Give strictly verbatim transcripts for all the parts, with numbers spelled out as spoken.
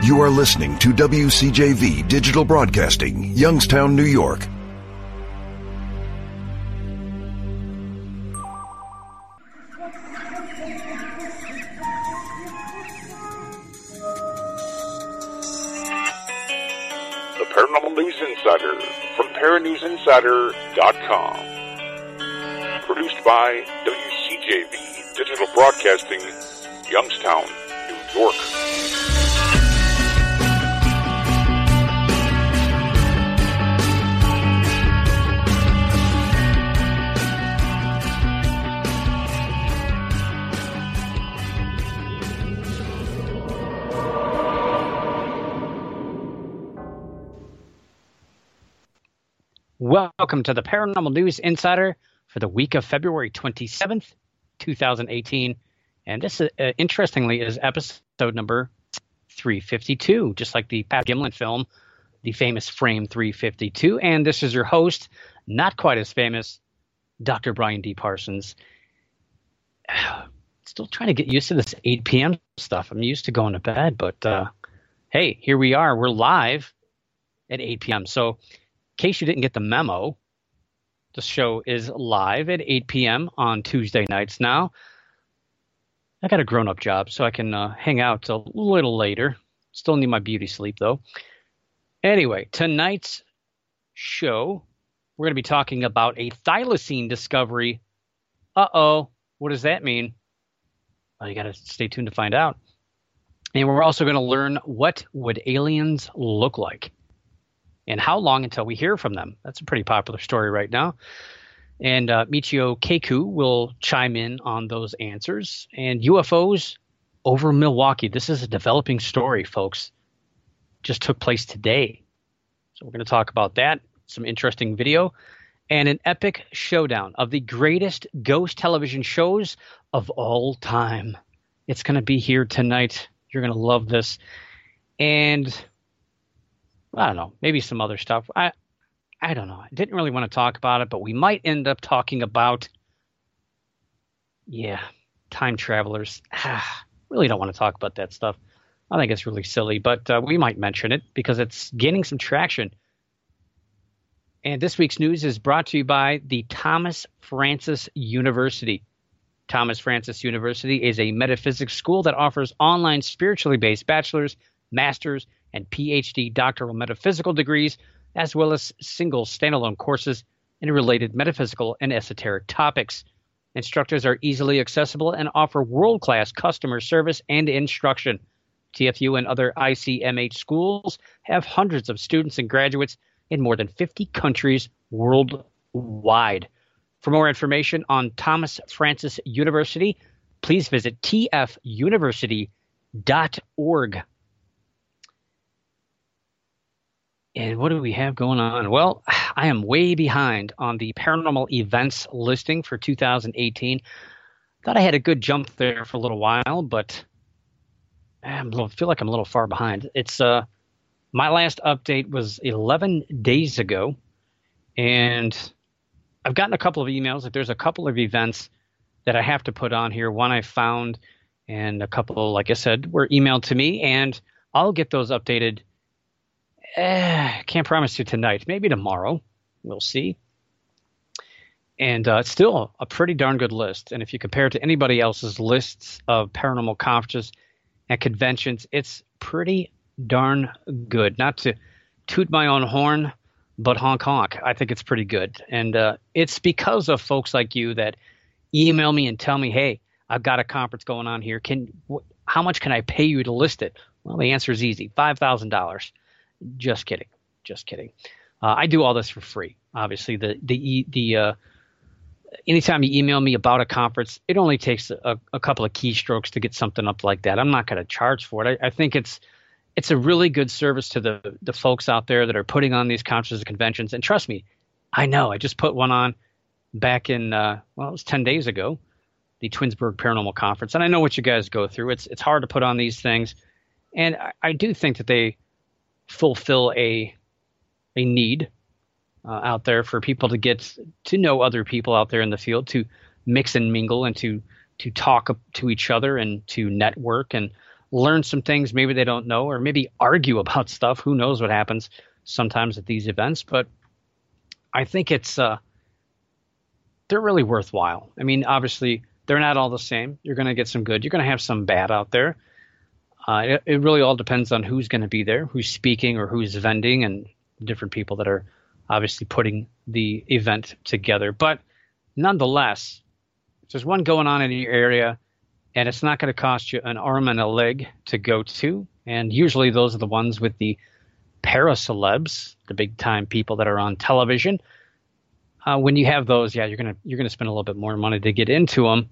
You are listening to W C J V Digital Broadcasting, Youngstown, New York. The Paranormal News Insider from Paranews Insider dot com. Produced by W C J V Digital Broadcasting, Youngstown, New York. Welcome to the Paranormal News Insider for the week of February twenty-seventh, twenty eighteen. And this, uh, interestingly, is episode number three fifty-two, just like the Pat Gimlin film, the famous Frame three fifty-two. And this is your host, not quite as famous, Doctor Brian D. Parsons. Still trying to get used to this eight p.m. stuff. I'm used to going to bed, but uh, hey, here we are. We're live at eight p.m. So, in case you didn't get the memo, the show is live at eight p.m. on Tuesday nights now. I got a grown-up job, so I can uh, hang out a little later. Still need my beauty sleep, though. Anyway, tonight's show, we're going to be talking about a thylacine discovery. Uh-oh, what does that mean? Well, you got to stay tuned to find out. And we're also going to learn what would aliens look like. And how long until we hear from them? That's a pretty popular story right now. And uh, Michio Kaku will chime in on those answers. And U F Os over Milwaukee. This is a developing story, folks. Just took place today. So we're going to talk about that. Some interesting video. And an epic showdown of the greatest ghost television shows of all time. It's going to be here tonight. You're going to love this. And I don't know, maybe some other stuff. I I don't know. I didn't really want to talk about it, but we might end up talking about, yeah, time travelers. Ah, really don't want to talk about that stuff. I think it's really silly, but uh, we might mention it because it's gaining some traction. And this week's news is brought to you by the Thomas Francis University. Thomas Francis University is a metaphysics school that offers online spiritually based bachelor's, master's, and P H D doctoral metaphysical degrees, as well as single standalone courses in related metaphysical and esoteric topics. Instructors are easily accessible and offer world-class customer service and instruction. T F U and other I C M H schools have hundreds of students and graduates in more than fifty countries worldwide. For more information on Thomas Francis University, please visit T F university dot org. And what do we have going on? Well, I am way behind on the paranormal events listing for two thousand eighteen. Thought I had a good jump there for a little while, but I feel like I'm a little far behind. It's uh, my last update was eleven days ago, and I've gotten a couple of emails that there's a couple of events that I have to put on here. One I found, and a couple, like I said, were emailed to me, and I'll get those updated. Eh, can't promise you tonight. Maybe tomorrow. We'll see. And uh, it's still a pretty darn good list. And if you compare it to anybody else's lists of paranormal conferences and conventions, it's pretty darn good. Not to toot my own horn, but honk honk. I think it's pretty good. And uh, it's because of folks like you that email me and tell me, hey, I've got a conference going on here. Can wh- how much can I pay you to list it? Well, the answer is easy. five thousand dollars. Just kidding. Just kidding. Uh, I do all this for free. Obviously, the the the uh, anytime you email me about a conference, it only takes a, a couple of keystrokes to get something up like that. I'm not going to charge for it. I, I think it's it's a really good service to the the folks out there that are putting on these conferences and conventions. And trust me, I know. I just put one on back in uh, well, it was ten days ago, the Twinsburg Paranormal Conference, and I know what you guys go through. It's it's hard to put on these things, and I, I do think that they fulfill a a need uh, out there for people to get to know other people out there in the field, to mix and mingle and to to talk to each other and to network and learn some things maybe they don't know, or maybe argue about stuff. Who knows what happens sometimes at these events? But I think it's uh, they're really worthwhile. I mean, obviously, they're not all the same. You're going to get some good. You're going to have some bad out there. Uh, it, it really all depends on who's going to be there, who's speaking or who's vending, and different people that are obviously putting the event together. But nonetheless, if there's one going on in your area, and it's not going to cost you an arm and a leg to go to, and usually those are the ones with the para-celebs, the big-time people that are on television. Uh, when you have those, yeah, you're gonna you're gonna spend a little bit more money to get into them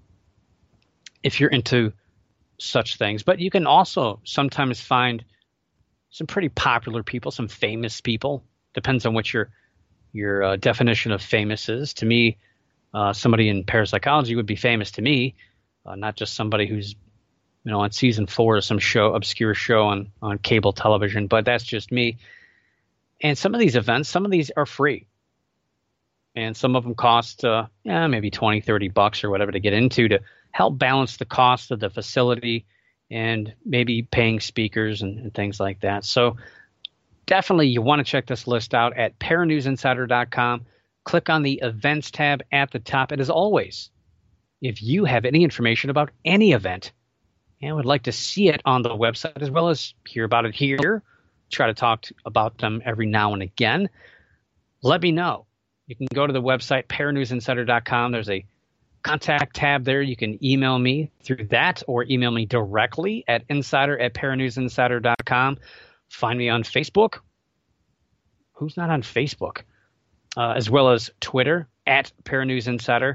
if you're into such things. But you can also sometimes find some pretty popular people, some famous people. Depends on what your your uh, definition of famous is. To me, uh, somebody in parapsychology would be famous to me, uh, not just somebody who's you know on season four of some show, obscure show on on cable television. But that's just me. And some of these events, some of these are free. And some of them cost, uh, yeah, maybe twenty, thirty bucks or whatever to get into to help balance the cost of the facility and maybe paying speakers and, and things like that. So definitely you want to check this list out at Paranews Insider dot com. Click on the events tab at the top. And as always, if you have any information about any event and would like to see it on the website as well as hear about it here, try to talk to, about them every now and again, let me know. You can go to the website, Paranews Insider dot com. There's a contact tab there. You can email me through that or email me directly at insider at Paranews Insider dot com. Find me on Facebook. Who's not on Facebook? Uh, as well as Twitter, at Paranews Insider.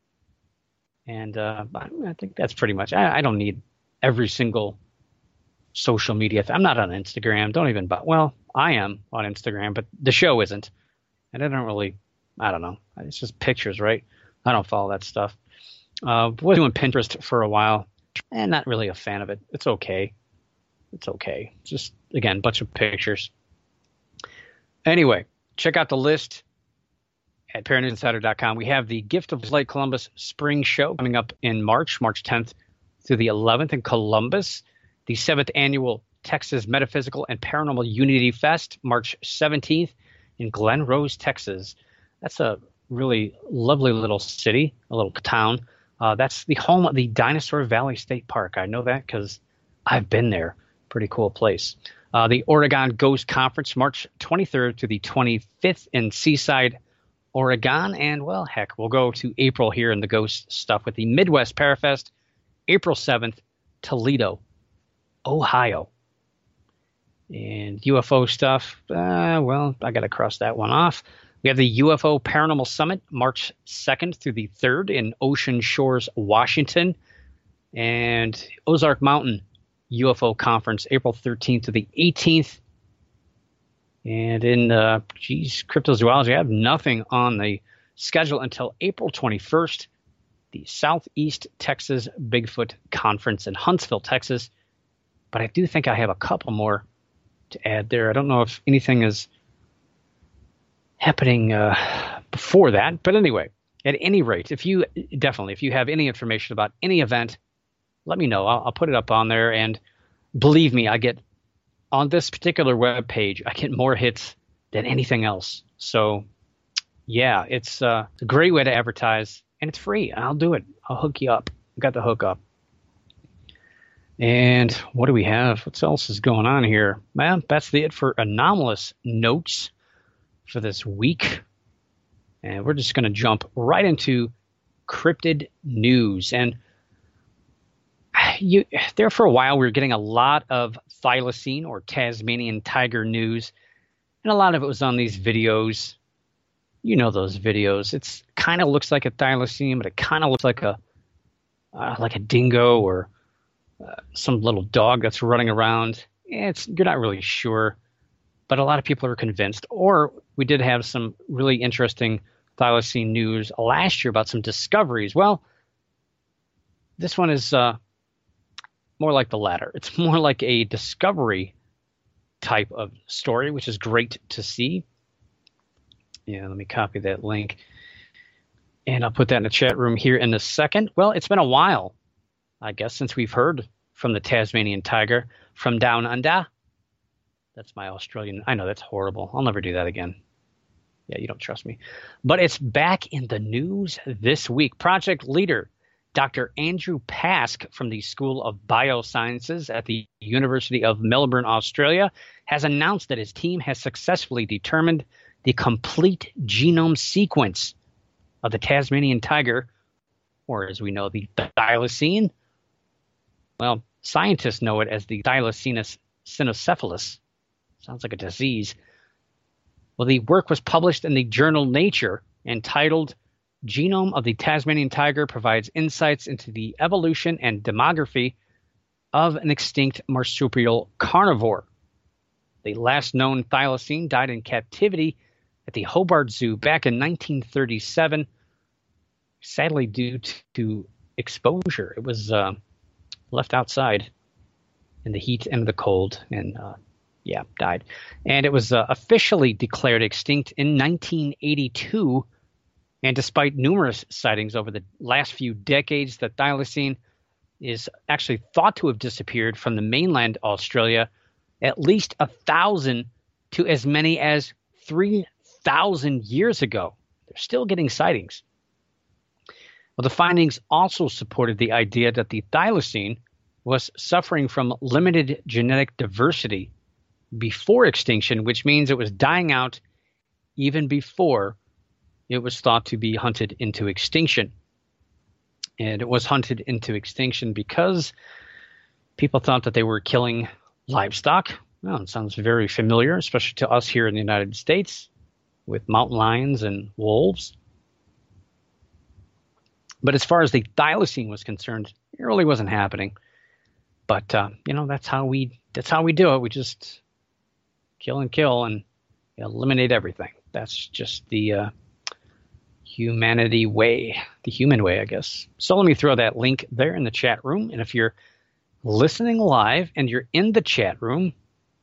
And uh, I think that's pretty much, I, I don't need every single social media. I'm not on Instagram. Don't even, well, I am on Instagram, but the show isn't. And I don't really, I don't know. It's just pictures, right? I don't follow that stuff. Uh, was doing Pinterest for a while, and not really a fan of it. It's okay. It's okay. Just, again, bunch of pictures. Anyway, check out the list at Paranews Insider dot com. We have the Gift of Light Columbus Spring Show coming up in March, March tenth through the eleventh in Columbus. The seventh Annual Texas Metaphysical and Paranormal Unity Fest, March seventeenth in Glen Rose, Texas. That's a really lovely little city, a little town. Uh, that's the home of the Dinosaur Valley State Park. I know that because I've been there. Pretty cool place. Uh, the Oregon Ghost Conference, March twenty-third to the twenty-fifth in Seaside, Oregon. And, well, heck, we'll go to April here in the ghost stuff with the Midwest Parafest, April seventh, Toledo, Ohio. And U F O stuff, uh, well, I got to cross that one off. We have the U F O Paranormal Summit, March second through the third in Ocean Shores, Washington. And Ozark Mountain U F O Conference, April thirteenth to the eighteenth. And in, uh, geez, cryptozoology, I have nothing on the schedule until April twenty-first. The Southeast Texas Bigfoot Conference in Huntsville, Texas. But I do think I have a couple more to add there. I don't know if anything is happening uh, before that. But anyway, at any rate, if you definitely, if you have any information about any event, let me know. I'll, I'll put it up on there. And believe me, I get on this particular web page, I get more hits than anything else. So yeah, it's uh, a great way to advertise, and it's free. I'll do it. I'll hook you up. I've got the hook up. And what do we have? What else is going on here? Well, that's the it for anomalous notes for this week. And we're just going to jump right into cryptid news. And you, there for a while, we were getting a lot of thylacine or Tasmanian tiger news. And a lot of it was on these videos. You know those videos. It's kind of looks like a thylacine, but it kind of looks like a uh, like a dingo or Uh, some little dog that's running around. It's you're not really sure, but a lot of people are convinced. Or we did have some really interesting thylacine news last year about some discoveries. Well, this one is uh, more like the latter. It's more like a discovery type of story, which is great to see. Yeah, let me copy that link, and I'll put that in the chat room here in a second. Well, it's been a while, I guess, since we've heard from the Tasmanian tiger from down under. That's my Australian. I know that's horrible. I'll never do that again. Yeah, you don't trust me. But it's back in the news this week. Project leader Doctor Andrew Pask from the School of Biosciences at the University of Melbourne, Australia, has announced that his team has successfully determined the complete genome sequence of the Tasmanian tiger, or as we know, the thylacine. Well, scientists know it as the Thylacinus cynocephalus. Sounds like a disease. Well, the work was published in the journal Nature, entitled Genome of the Tasmanian Tiger Provides Insights into the Evolution and Demography of an Extinct Marsupial Carnivore. The last known thylacine died in captivity at the Hobart Zoo back in nineteen thirty-seven, sadly due to exposure. It was uh, left outside in the heat and the cold, and uh, yeah, died. And it was uh, officially declared extinct in nineteen eighty-two. And despite numerous sightings over the last few decades, the thylacine is actually thought to have disappeared from the mainland Australia at least a thousand to as many as three thousand years ago. They're still getting sightings. Well, the findings also supported the idea that the thylacine was suffering from limited genetic diversity before extinction, which means it was dying out even before it was thought to be hunted into extinction. And it was hunted into extinction because people thought that they were killing livestock. Well, it sounds very familiar, especially to us here in the United States with mountain lions and wolves. But as far as the thylacine was concerned, it really wasn't happening. But, uh, you know, that's how we that's how we do it. We just kill and kill and eliminate everything. That's just the uh, humanity way, the human way, I guess. So let me throw that link there in the chat room. And if you're listening live and you're in the chat room,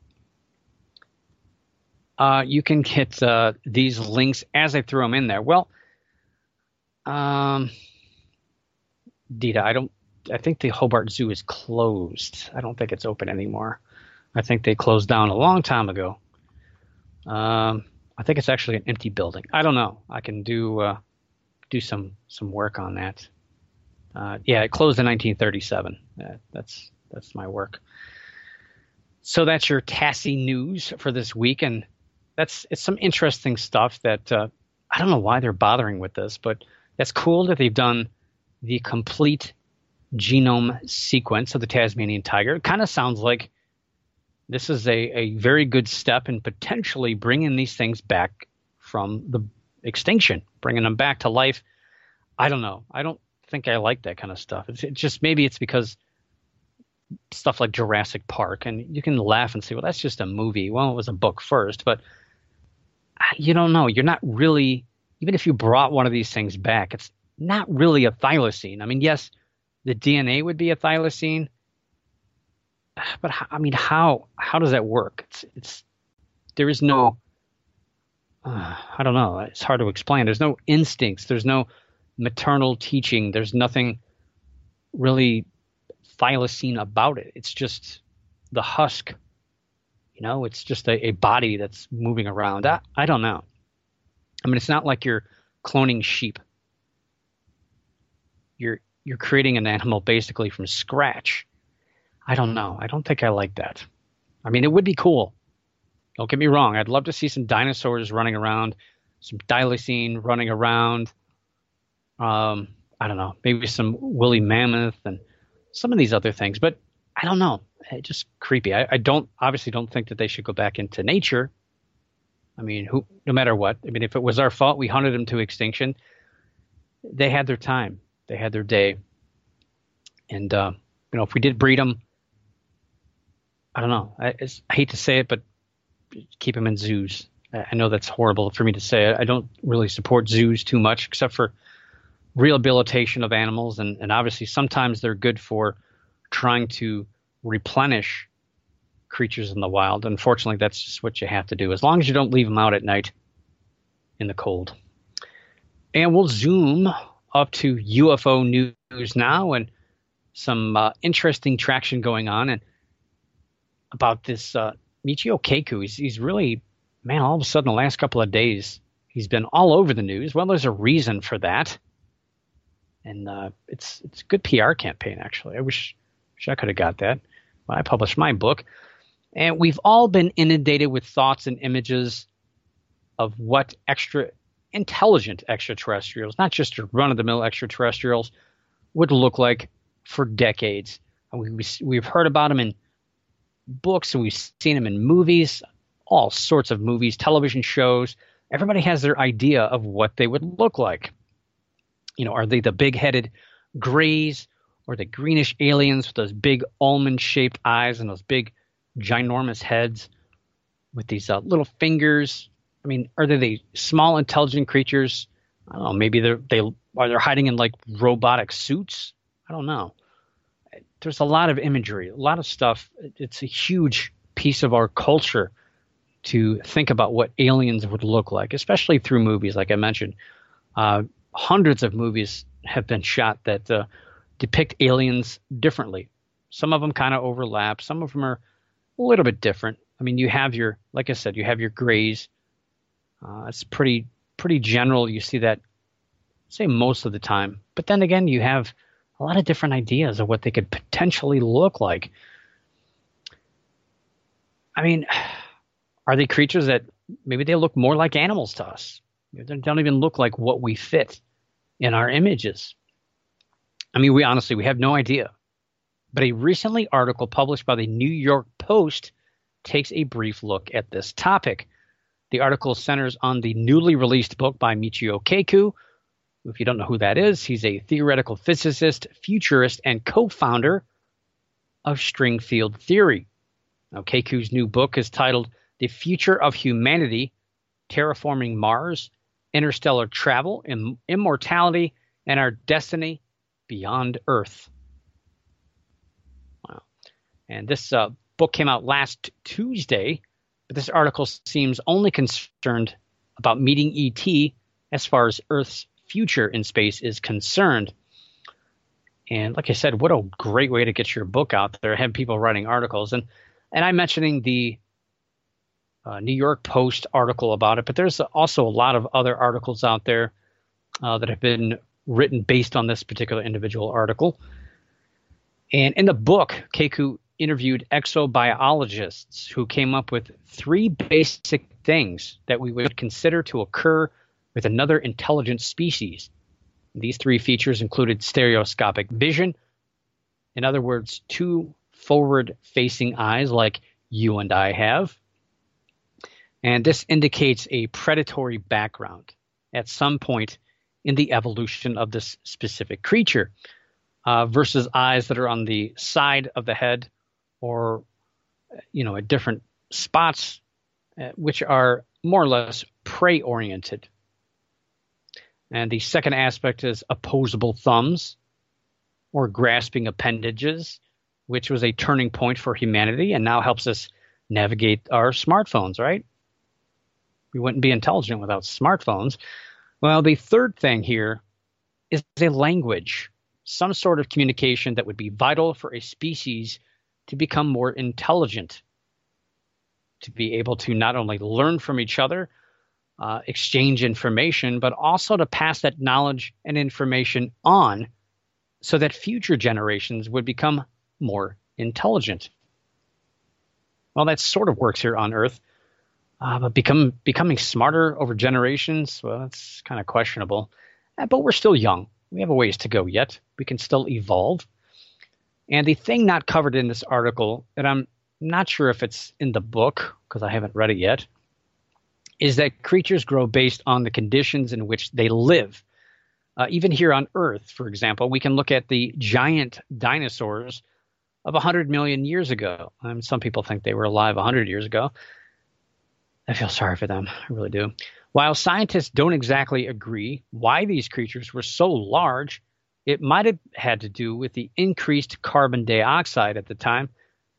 uh, you can get uh, these links as I throw them in there. Well, um, Dita, I don't, I think the Hobart Zoo is closed. I don't think it's open anymore. I think they closed down a long time ago. Um, I think it's actually an empty building. I don't know. I can do uh, do some some work on that. Uh, yeah, it closed in nineteen thirty-seven. Uh, that's that's my work. So that's your Tassie news for this week, and that's it's some interesting stuff that uh, I don't know why they're bothering with this, but that's cool that they've done the complete genome sequence of the Tasmanian tiger. It kind of sounds like this is a, a very good step in potentially bringing these things back from the extinction, bringing them back to life. I don't know. I don't think I like that kind of stuff. It's it just maybe it's because stuff like Jurassic Park, and you can laugh and say, well, that's just a movie. Well, it was a book first, but you don't know. You're not really, even if you brought one of these things back, it's not really a thylacine. I mean, yes, the D N A would be a thylacine, but I mean, how how does that work? It's it's there is no uh, I don't know. It's hard to explain. There's no instincts. There's no maternal teaching. There's nothing really thylacine about it. It's just the husk. You know, it's just a, a body that's moving around. I, I don't know. I mean, it's not like you're cloning sheep. You're you're creating an animal basically from scratch. I don't know. I don't think I like that. I mean, it would be cool. Don't get me wrong. I'd love to see some dinosaurs running around, some thylacine running around. Um, I don't know. Maybe some woolly mammoth and some of these other things. But I don't know. It's just creepy. I, I don't obviously don't think that they should go back into nature. I mean, who? No matter what. I mean, if it was our fault, we hunted them to extinction. They had their time. They had their day. And, uh, you know, if we did breed them, I don't know. I, I hate to say it, but keep them in zoos. I know that's horrible for me to say. I don't really support zoos too much, except for rehabilitation of animals. And, and obviously sometimes they're good for trying to replenish creatures in the wild. Unfortunately, that's just what you have to do, as long as you don't leave them out at night in the cold. And we'll zoom up to U F O news now. And some uh, interesting traction going on and about this uh, Michio Kaku. He's, he's really, man, all of a sudden the last couple of days, he's been all over the news. Well, there's a reason for that. And uh, it's it's a good P R campaign, actually. I wish, wish I could have got that when I published my book. And we've all been inundated with thoughts and images of what extra intelligent extraterrestrials, not just your run-of-the-mill extraterrestrials, would look like for decades. And we, we, we've heard about them in books, and we've seen them in movies, all sorts of movies, television shows. Everybody has their idea of what they would look like. You know, are they the big-headed grays or the greenish aliens with those big almond-shaped eyes and those big, ginormous heads with these uh, little fingers? I mean, are they the small, intelligent creatures? I don't know. Maybe they're they are they hiding in like robotic suits. I don't know. There's a lot of imagery, a lot of stuff. It's a huge piece of our culture to think about what aliens would look like, especially through movies, like I mentioned. Uh, hundreds of movies have been shot that uh, depict aliens differently. Some of them kind of overlap. Some of them are a little bit different. I mean, you have your, like I said, you have your grays. Uh, it's pretty pretty general. You see that, say, most of the time. But then again, you have a lot of different ideas of what they could potentially look like. I mean, are they creatures that maybe they look more like animals to us? They don't even look like what we fit in our images. I mean, we honestly, we have no idea. But a recently article published by the New York Post takes a brief look at this topic. The article centers on the newly released book by Michio Kaku. If you don't know who that is, he's a theoretical physicist, futurist, and co-founder of string field theory. Now, Kaku's new book is titled The Future of Humanity, Terraforming Mars, Interstellar Travel, Im- Immortality, and Our Destiny Beyond Earth. Wow. And this uh, book came out last Tuesday, but this article seems only concerned about meeting E T as far as Earth's future in space is concerned. And like I said, what a great way to get your book out there. Have people writing articles. And and I'm mentioning the uh, New York Post article about it, but there's also a lot of other articles out there uh, that have been written based on this particular individual article. And in the book, Kaku interviewed exobiologists who came up with three basic things that we would consider to occur with another intelligent species. These three features included stereoscopic vision, in other words, two forward-facing eyes like you and I have. And this indicates a predatory background at some point in the evolution of this specific creature, uh, versus eyes that are on the side of the head or, you know, at different spots, uh, which are more or less prey-oriented. And the second aspect is opposable thumbs or grasping appendages, which was a turning point for humanity and now helps us navigate our smartphones, right? We wouldn't be intelligent without smartphones. Well, the third thing here is a language, some sort of communication that would be vital for a species to become more intelligent, to be able to not only learn from each other, uh, exchange information, but also to pass that knowledge and information on so that future generations would become more intelligent. Well, that sort of works here on Earth. Uh, but become, becoming smarter over generations, well, that's kind of questionable. Uh, but we're still young. We have a ways to go yet. We can still evolve. And the thing not covered in this article, and I'm not sure if it's in the book because I haven't read it yet, is that creatures grow based on the conditions in which they live. Uh, even here on Earth, for example, we can look at the giant dinosaurs of one hundred million years ago. Um, some people think they were alive one hundred years ago. I feel sorry for them. I really do. While scientists don't exactly agree why these creatures were so large, it might have had to do with the increased carbon dioxide at the time,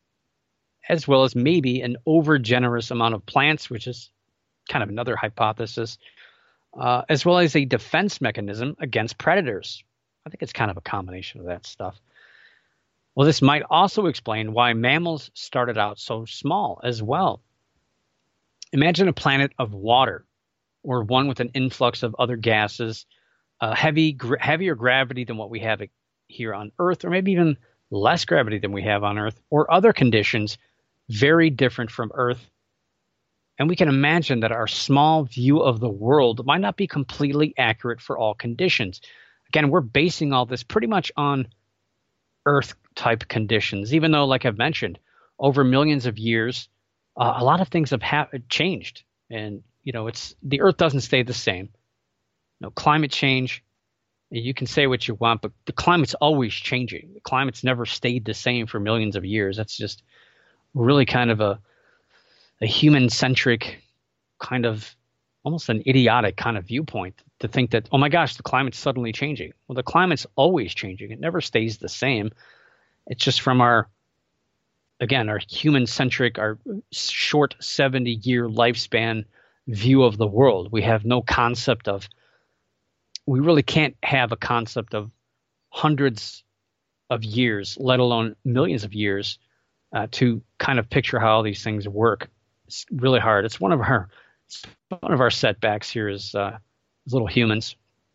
as well as maybe an over-generous amount of plants, which is kind of another hypothesis, uh, as well as a defense mechanism against predators. I think it's kind of a combination of that stuff. Well, this might also explain why mammals started out so small as well. Imagine a planet of water, or one with an influx of other gases, uh, heavy, gr- heavier gravity than what we have here on Earth, or maybe even less gravity than we have on Earth, or other conditions very different from Earth. And we can imagine that our small view of the world might not be completely accurate for all conditions. Again, we're basing all this pretty much on Earth-type conditions, even though, like I've mentioned, over millions of years, uh, a lot of things have ha- changed. And, you know, it's the Earth doesn't stay the same. You know, climate change, you can say what you want, but the climate's always changing. The climate's never stayed the same for millions of years. That's just really kind of a, a human-centric kind of, almost an idiotic kind of viewpoint to think that, oh my gosh, the climate's suddenly changing. Well, the climate's always changing. It never stays the same. It's just from our, again, our human-centric, our short seventy-year lifespan view of the world. We have no concept of, we really can't have a concept of hundreds of years, let alone millions of years, uh, to kind of picture how all these things work. It's really hard. It's one of our one of our setbacks here is uh, as little humans.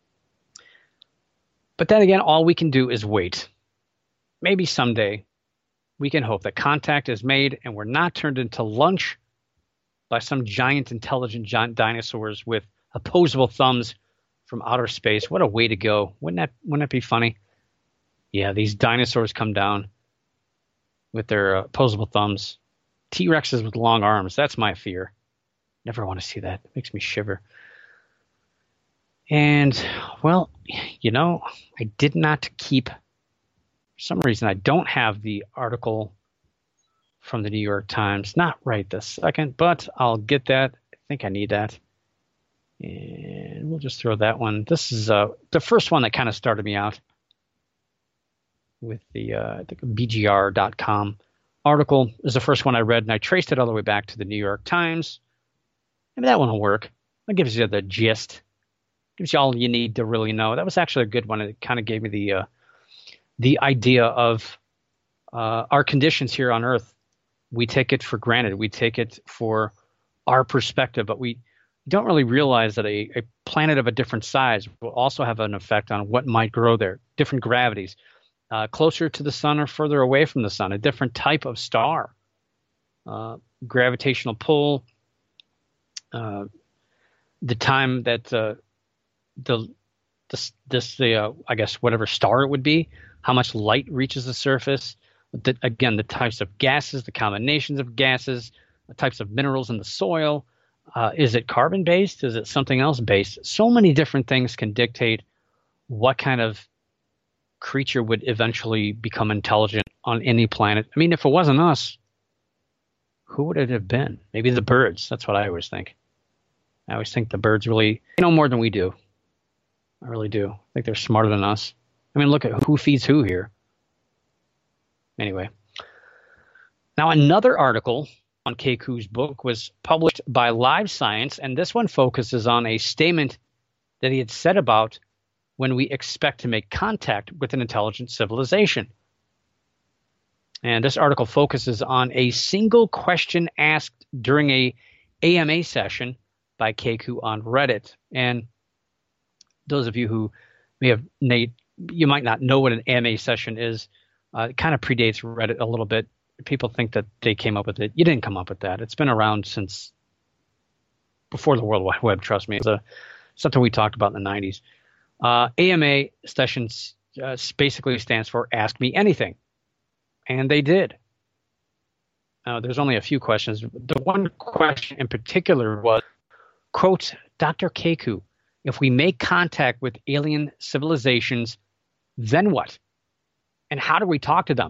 But then again, all we can do is wait. Maybe someday we can hope that contact is made and we're not turned into lunch by some giant intelligent giant dinosaurs with opposable thumbs from outer space. What a way to go. Wouldn't that, wouldn't that be funny? Yeah, these dinosaurs come down with their uh, opposable thumbs. T-Rexes with long arms. That's my fear. Never want to see that. It makes me shiver. And, well, you know, I did not keep, for some reason, I don't have the article from the New York Times. Not right this second, but I'll get that. I think I need that. And we'll just throw that one. This is uh, the first one that kind of started me out with the uh, I think B G R dot com article. Is the first one I read, and I traced it all the way back to the New York Times. Maybe that one will work. That gives you the gist. Gives you all you need to really know. That was actually a good one. It kind of gave me the uh, the idea of uh, our conditions here on Earth. We take it for granted. We take it for our perspective, but we don't really realize that a, a planet of a different size will also have an effect on what might grow there. Different gravities, uh, closer to the sun or further away from the sun. A different type of star, uh, gravitational pull. Uh, the time that uh, the this, this the uh, I guess whatever star it would be, how much light reaches the surface. The, again, the types of gases, the combinations of gases, the types of minerals in the soil. Uh, is it carbon based? Is it something else based? So many different things can dictate what kind of creature would eventually become intelligent on any planet. I mean, if it wasn't us, who would it have been? Maybe the birds. That's what I always think. I always think the birds really know more than we do. I really do. I think they're smarter than us. I mean, look at who feeds who here. Anyway. Now, another article on Keiku's book was published by Live Science, and this one focuses on a statement that he had said about when we expect to make contact with an intelligent civilization. And this article focuses on a single question asked during a A M A session by Keiku on Reddit. And those of you who may have, Nate, you might not know what an A M A session is. Uh, it kind of predates Reddit a little bit. People think that they came up with it. You didn't come up with that. It's been around since before the World Wide Web, trust me. It's a, something we talked about in the nineties. Uh, A M A sessions uh, basically stands for Ask Me Anything. And they did. Uh, there's only a few questions. The one question in particular was, quote, Doctor Keiku, if we make contact with alien civilizations, then what? And how do we talk to them?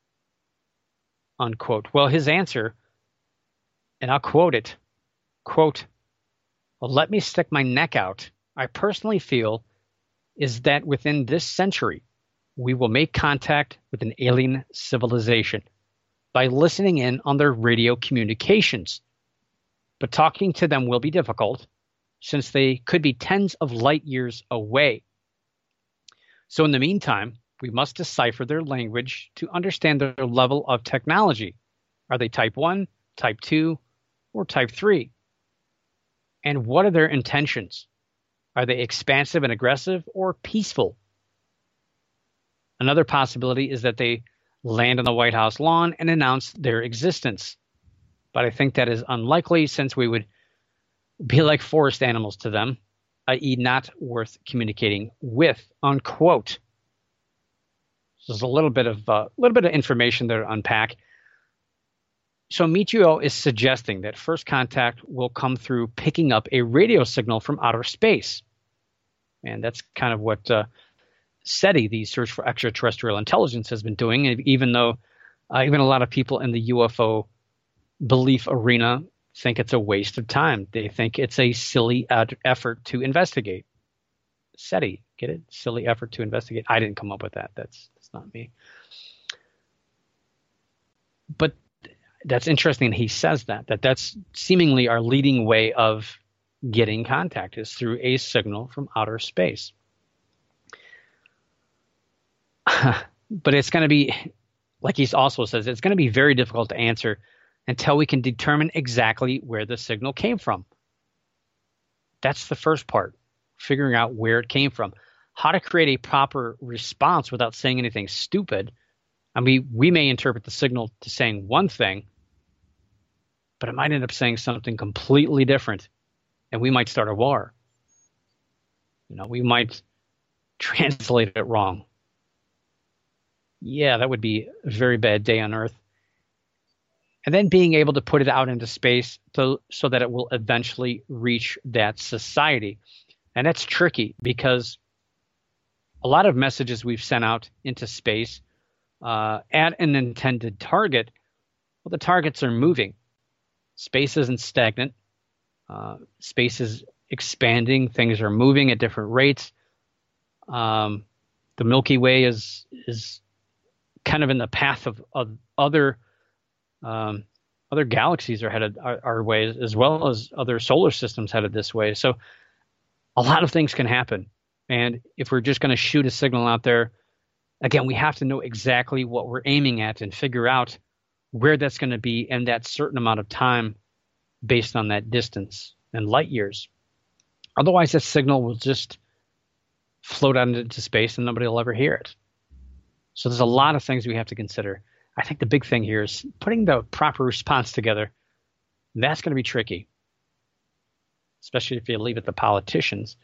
Unquote. Well, his answer, and I'll quote it, quote, well, let me stick my neck out. I personally feel is that within this century, we will make contact with an alien civilization by listening in on their radio communications. But talking to them will be difficult since they could be tens of light years away. So in the meantime, we must decipher their language to understand their level of technology. Are they type one, type two, or type three? And what are their intentions? Are they expansive and aggressive or peaceful? Another possibility is that they land on the White House lawn and announce their existence. But I think that is unlikely since we would be like forest animals to them, that is not worth communicating with, unquote. So there's a little bit of uh, little bit of information there to unpack. So Michio is suggesting that first contact will come through picking up a radio signal from outer space. And that's kind of what uh, SETI, the Search for Extraterrestrial Intelligence, has been doing, even though uh, even a lot of people in the U F O belief arena think it's a waste of time. They think it's a silly ad- effort to investigate. SETI, get it? Silly effort to investigate. I didn't come up with that. That's that's not me. But that's interesting. He says that, that that's seemingly our leading way of getting contact is through a signal from outer space. But it's going to be, like he also says, it's going to be very difficult to answer until we can determine exactly where the signal came from. That's the first part, figuring out where it came from. How to create a proper response without saying anything stupid. I mean, we may interpret the signal to saying one thing, but it might end up saying something completely different, and we might start a war. You know, we might translate it wrong. Yeah, that would be a very bad day on Earth. And then being able to put it out into space to, so that it will eventually reach that society. And that's tricky because a lot of messages we've sent out into space uh, at an intended target, well, the targets are moving. Space isn't stagnant. Uh, space is expanding. Things are moving at different rates. Um, the Milky Way is is kind of in the path of, of other um, other galaxies are headed our, our way, as well as other solar systems headed this way. So a lot of things can happen. And if we're just going to shoot a signal out there, again, we have to know exactly what we're aiming at and figure out where that's going to be in that certain amount of time based on that distance and light years. Otherwise, that signal will just float out into space and nobody will ever hear it. So there's a lot of things we have to consider. I think the big thing here is putting the proper response together. That's going to be tricky, especially if you leave it to politicians.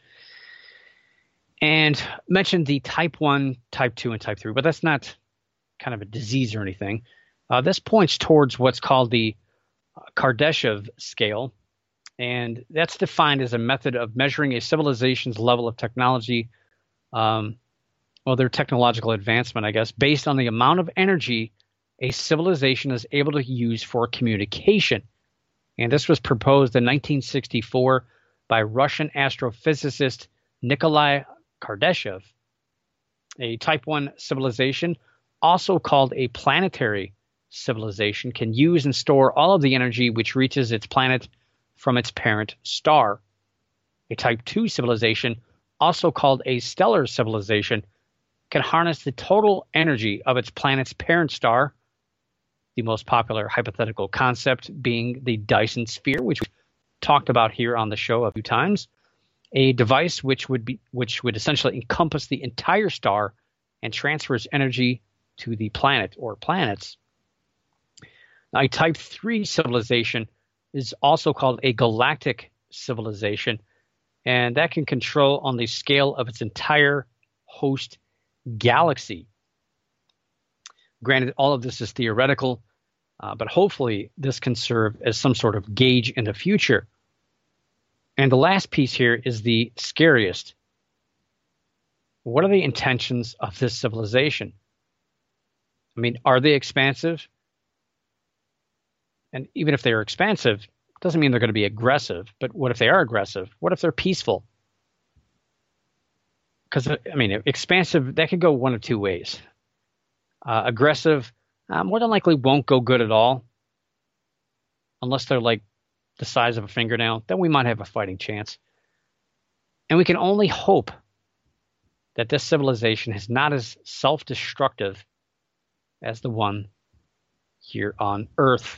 And mentioned the type one, type two, and type three, but that's not kind of a disease or anything. Uh, this points towards what's called the Kardashev scale, and that's defined as a method of measuring a civilization's level of technology, um, well, their technological advancement, I guess, based on the amount of energy a civilization is able to use for communication. And this was proposed in nineteen sixty-four by Russian astrophysicist Nikolai Kardashev. A type one civilization, also called a planetary civilization, can use and store all of the energy which reaches its planet from its parent star. A type two civilization, also called a stellar civilization, can harness the total energy of its planet's parent star, the most popular hypothetical concept being the Dyson sphere, which we've talked about here on the show a few times, a device which would be which would essentially encompass the entire star and transfers energy to the planet or planets. Now, a type three civilization is also called a galactic civilization, and that can control on the scale of its entire host galaxy. Granted, all of this is theoretical, uh, but hopefully this can serve as some sort of gauge in the future. And the last piece here is the scariest. What are the intentions of this civilization? I mean, are they expansive? And even if they're expansive, doesn't mean they're going to be aggressive. But what if they are aggressive? What if they're peaceful? Because, I mean, expansive, that could go one of two ways. Uh, aggressive, uh, more than likely won't go good at all. Unless they're like the size of a fingernail, then we might have a fighting chance. And we can only hope that this civilization is not as self-destructive as the one here on Earth.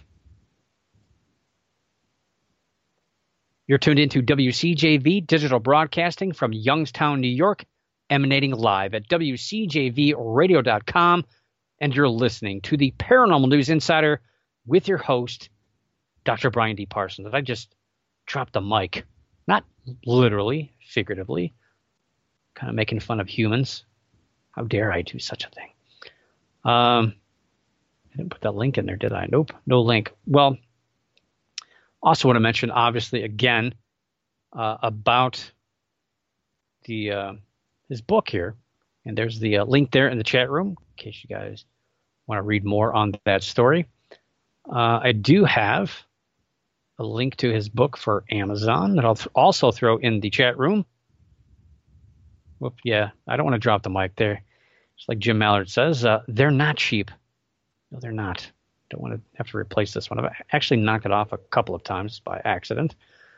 You're tuned into W C J V Digital Broadcasting from Youngstown, New York, emanating live at W C J V radio dot com, and you're listening to the Paranormal News Insider with your host, Doctor Brian D. Parsons. I just dropped the mic, not literally, figuratively, kind of making fun of humans. How dare I do such a thing? Um, I didn't put that link in there, did I? Nope, no link. Well, also want to mention, obviously, again, uh, about the uh, his book here. And there's the uh, link there in the chat room, in case you guys want to read more on that story. Uh, I do have a link to his book for Amazon that I'll th- also throw in the chat room. Whoop, yeah, I don't want to drop the mic there. Just like Jim Mallard says, uh, they're not cheap. No, they're not. Don't want to have to replace this one. I've actually knocked it off a couple of times by accident.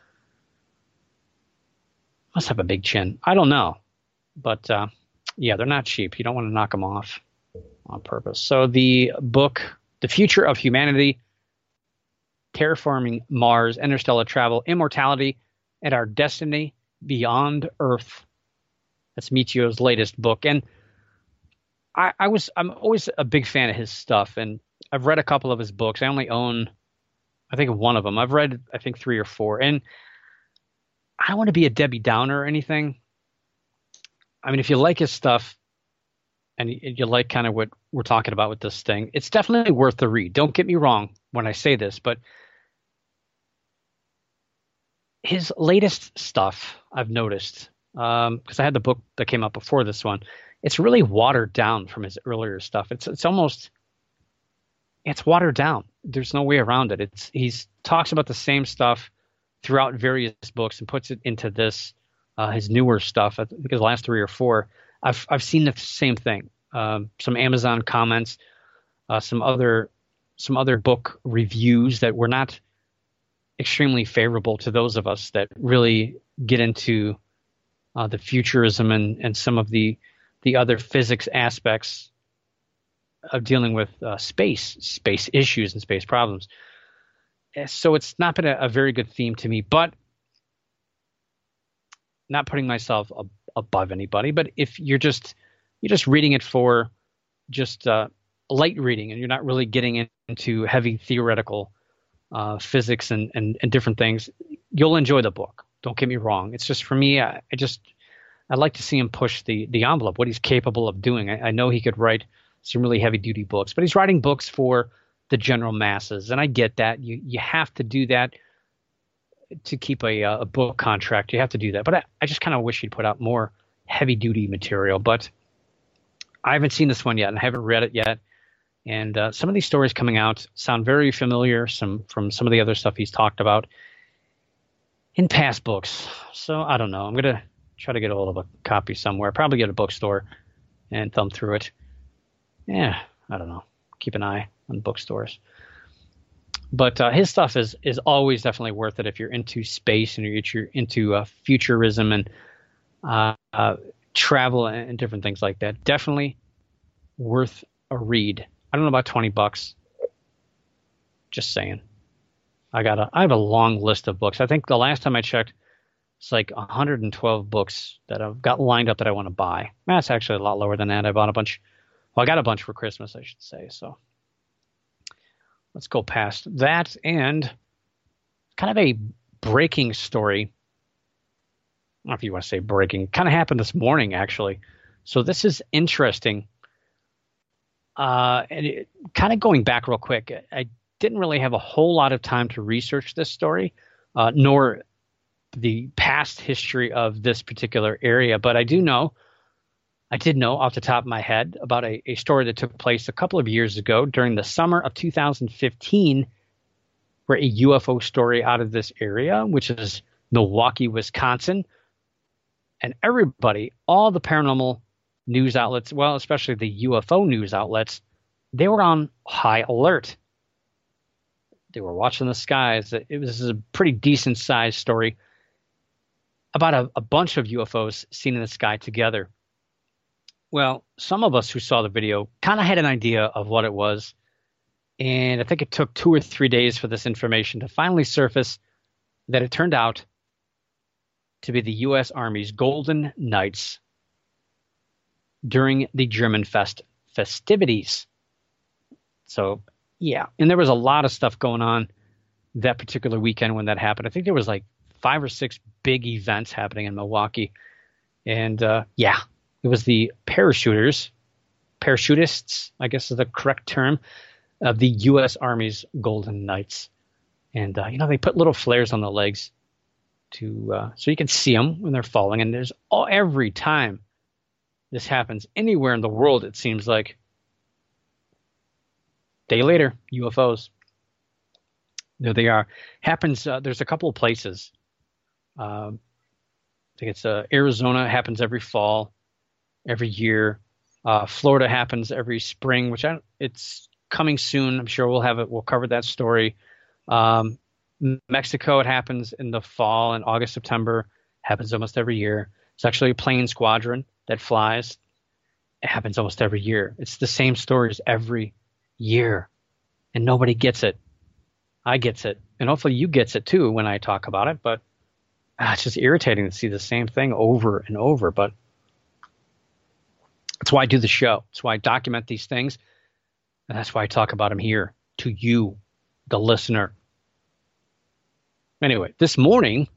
Must have a big chin. I don't know. But, uh, yeah, they're not cheap. You don't want to knock them off on purpose. So the book, The Future of Humanity, Terraforming Mars, Interstellar Travel, Immortality, and Our Destiny Beyond Earth. That's Michio's latest book. And I, I was, I'm always a big fan of his stuff, and I've read a couple of his books. I only own, I think, one of them. I've read, I think, three or four. And I don't want to be a Debbie Downer or anything. I mean, if you like his stuff and you, you like kind of what we're talking about with this thing, it's definitely worth the read. Don't get me wrong when I say this, but his latest stuff, I've noticed, um, because I had the book that came out before this one, it's really watered down from his earlier stuff. It's it's almost... It's watered down. There's no way around it. It's he's talks about the same stuff throughout various books and puts it into this, uh, his newer stuff. I think his last three or four. I've I've seen the same thing. Um, some Amazon comments, uh, some other some other book reviews that were not extremely favorable to those of us that really get into uh, the futurism and and some of the the other physics aspects of dealing with uh, space, space issues and space problems. So it's not been a, a very good theme to me, but not putting myself ab- above anybody. But if you're just you're just reading it for just uh, light reading, and you're not really getting into heavy theoretical uh, physics and, and and different things, you'll enjoy the book. Don't get me wrong. It's just for me, I, I just I'd like to see him push the the envelope, what he's capable of doing. I, I know he could write some really heavy duty books, but he's writing books for the general masses. And I get that you, you have to do that to keep a, a book contract. You have to do that. But I, I just kind of wish he'd put out more heavy duty material, but I haven't seen this one yet and I haven't read it yet. And uh, some of these stories coming out sound very familiar some from some of the other stuff he's talked about in past books. So I don't know. I'm going to try to get a hold of a copy somewhere, probably get a bookstore and thumb through it. Yeah, I don't know. Keep an eye on bookstores. But uh, his stuff is is always definitely worth it if you're into space and you're into uh, futurism and uh, uh, travel and different things like that. Definitely worth a read. I don't know about twenty bucks. Just saying. I got a I have a long list of books. I think the last time I checked, it's like one hundred twelve books that I've got lined up that I want to buy. That's actually a lot lower than that. I bought a bunch. Well, I got a bunch for Christmas, I should say. So let's go past that. And kind of a breaking story. I don't know if you want to say breaking. Kind of happened this morning, actually. So this is interesting. Uh, and it, kind of going back real quick, I didn't really have a whole lot of time to research this story, uh, nor the past history of this particular area. But I do know. I did know off the top of my head about a, a story that took place a couple of years ago during the summer of two thousand fifteen, where a U F O story out of this area, which is Milwaukee, Wisconsin, and everybody, all the paranormal news outlets, well, especially the U F O news outlets, they were on high alert. They were watching the skies. It was a pretty decent sized story about a, a bunch of U F Os seen in the sky together. Well, some of us who saw the video kind of had an idea of what it was. And I think it took two or three days for this information to finally surface that it turned out to be the U S Army's Golden Knights during the German fest festivities. So, yeah. And there was a lot of stuff going on that particular weekend when that happened. I think there was like five or six big events happening in Milwaukee. And, uh, yeah, it was the parachuters, parachutists, I guess is the correct term, of the U S Army's Golden Knights. And, uh, you know, they put little flares on the legs to uh, so you can see them when they're falling. And there's all, every time this happens anywhere in the world, it seems like. Day later, U F Os. There they are. Happens, uh, there's a couple of places. Um, I think it's uh, Arizona happens every fall, every year. Uh, Florida happens every spring, which I, it's coming soon. I'm sure we'll have it. We'll cover that story. Um, Mexico, it happens in the fall in August, September. Happens almost every year. It's actually a plane squadron that flies. It happens almost every year. It's the same stories every year, and nobody gets it. I gets it, and hopefully you gets it too when I talk about it. But ah, it's just irritating to see the same thing over and over. But that's why I do the show. That's why I document these things, and that's why I talk about them here to you, the listener. Anyway, this morning,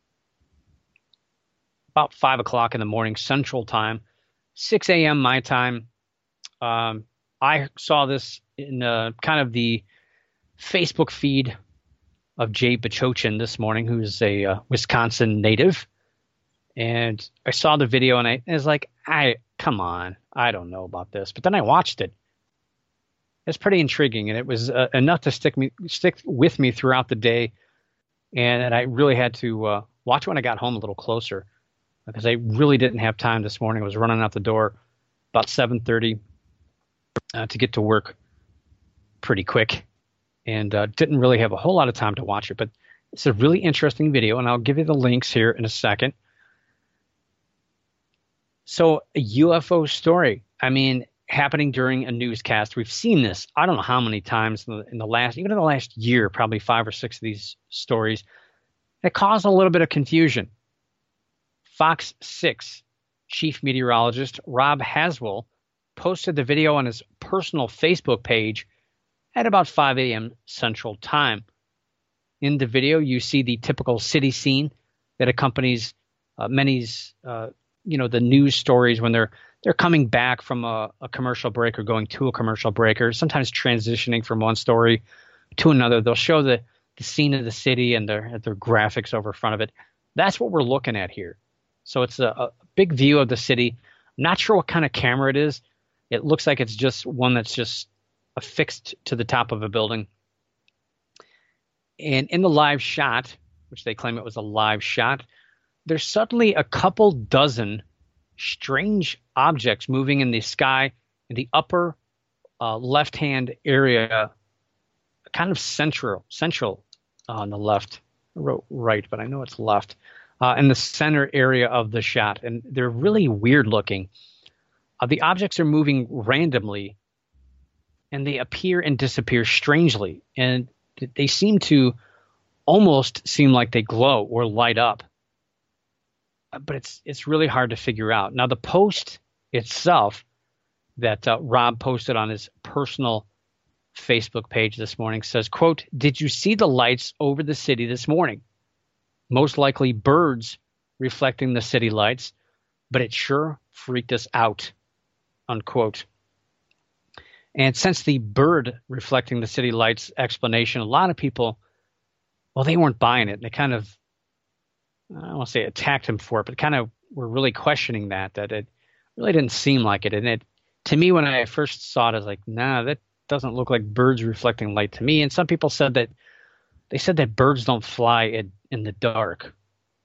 about five o'clock in the morning Central Time, six a.m. my time, um, I saw this in uh, kind of the Facebook feed of Jay Bachochin this morning, who's a uh, Wisconsin native. And I saw the video and I, I was like, I come on, I don't know about this. But then I watched it. It's pretty intriguing, and it was uh, enough to stick me stick with me throughout the day. And, and I really had to uh, watch when I got home a little closer, because I really didn't have time this morning. I was running out the door about seven thirty uh, to get to work pretty quick, and uh, didn't really have a whole lot of time to watch it. But it's a really interesting video, and I'll give you the links here in a second. So a U F O story, I mean, happening during a newscast. We've seen this, I don't know how many times in the, in the last, even in the last year, probably five or six of these stories. It caused a little bit of confusion. Fox six chief meteorologist Rob Haswell posted the video on his personal Facebook page at about five a.m. Central Time. In the video, you see the typical city scene that accompanies uh, many's, uh, you know, the news stories when they're they're coming back from a, a commercial break or going to a commercial break, or sometimes transitioning from one story to another. They'll show the, the scene of the city and their their graphics over front of it. That's what we're looking at here. So it's a, a big view of the city. I'm not sure what kind of camera it is. It looks like it's just one that's just affixed to the top of a building. And in the live shot, which they claim it was a live shot, there's suddenly a couple dozen strange objects moving in the sky in the upper uh, left-hand area, kind of central, central on the left. I wrote right, but I know it's left. Uh, in the center area of the shot, and they're really weird looking. Uh, the objects are moving randomly, and they appear and disappear strangely, and they seem to almost seem like they glow or light up. But it's it's really hard to figure out. Now, the post itself that uh, Rob posted on his personal Facebook page this morning says, quote, "Did you see the lights over the city this morning? Most likely birds reflecting the city lights, but it sure freaked us out," unquote. And since the bird reflecting the city lights explanation, a lot of people, well, they weren't buying it. They kind of, I don't want to say attacked him for it, but kind of were really questioning that, that it really didn't seem like it. And it, to me, when I first saw it, I was like, nah, that doesn't look like birds reflecting light to me. And some people said that, they said that birds don't fly in, in the dark.